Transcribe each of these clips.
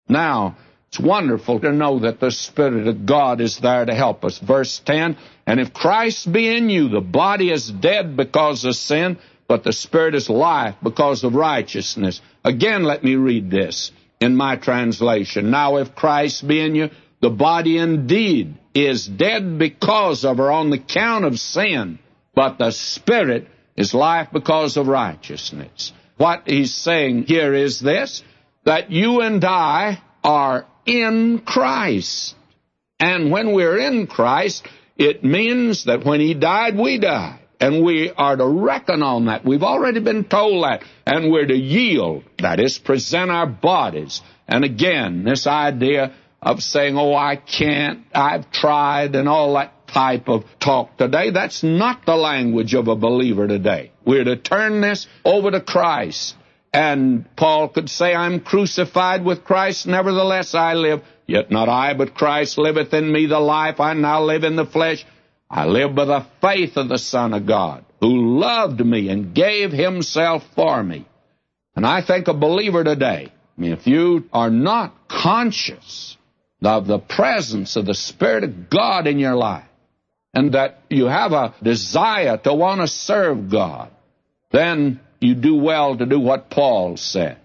Now, it's wonderful to know that the Spirit of God is there to help us. Verse 10, and if Christ be in you, the body is dead because of sin, but the Spirit is life because of righteousness. Again, let me read this in my translation. Now, if Christ be in you, the body indeed is dead because of or on the account of sin, but the Spirit is life because of righteousness. What he's saying here is this, that you and I are in Christ. And when we're in Christ, it means that when he died, we died. And we are to reckon on that. We've already been told that. And we're to yield. That is, present our bodies. And again, this idea of saying, oh, I can't, I've tried, and all that type of talk today, that's not the language of a believer today. We're to turn this over to Christ. And Paul could say, I'm crucified with Christ, nevertheless I live. Yet not I, but Christ liveth in me. The life I now live in the flesh, I live by the faith of the Son of God, who loved me and gave himself for me. And I think a believer today, if you are not conscious of the presence of the Spirit of God in your life, and that you have a desire to want to serve God, then you do well to do what Paul says.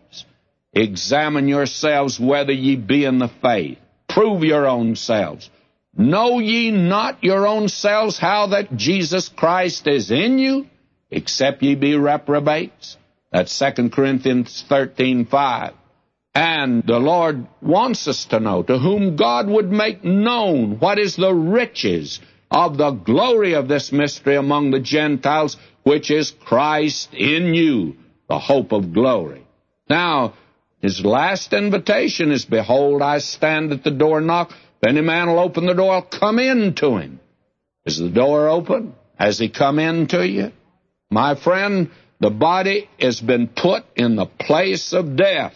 Examine yourselves whether ye be in the faith. Prove your own selves. Know ye not your own selves how that Jesus Christ is in you, except ye be reprobates? That's 2 Corinthians 13:5. And the Lord wants us to know, to whom God would make known what is the riches of the glory of this mystery among the Gentiles, which is Christ in you, the hope of glory. Now, his last invitation is, behold, I stand at the door and knock. If any man will open the door, I'll come in to him. Is the door open? Has he come in to you? My friend, the body has been put in the place of death.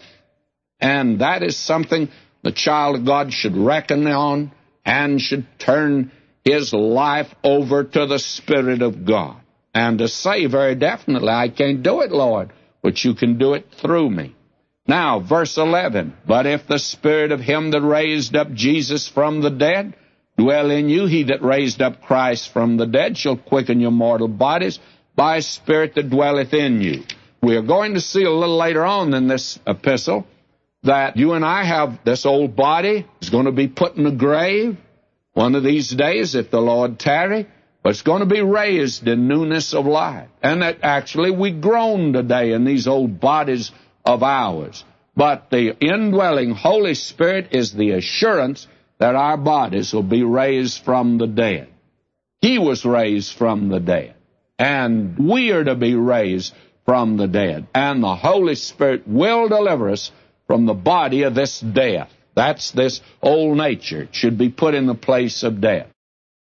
And that is something the child of God should reckon on and should turn his life over to the Spirit of God. And to say very definitely, I can't do it, Lord, but you can do it through me. Now, verse 11, but if the Spirit of him that raised up Jesus from the dead dwell in you, he that raised up Christ from the dead shall quicken your mortal bodies by his Spirit that dwelleth in you. We are going to see a little later on in this epistle that you and I have this old body is going to be put in the grave one of these days, if the Lord tarry, but it's going to be raised in newness of life. And that actually we groan today in these old bodies of ours. But the indwelling Holy Spirit is the assurance that our bodies will be raised from the dead. He was raised from the dead. And we are to be raised from the dead. And the Holy Spirit will deliver us from the body of this death. That's this old nature. It should be put in the place of death.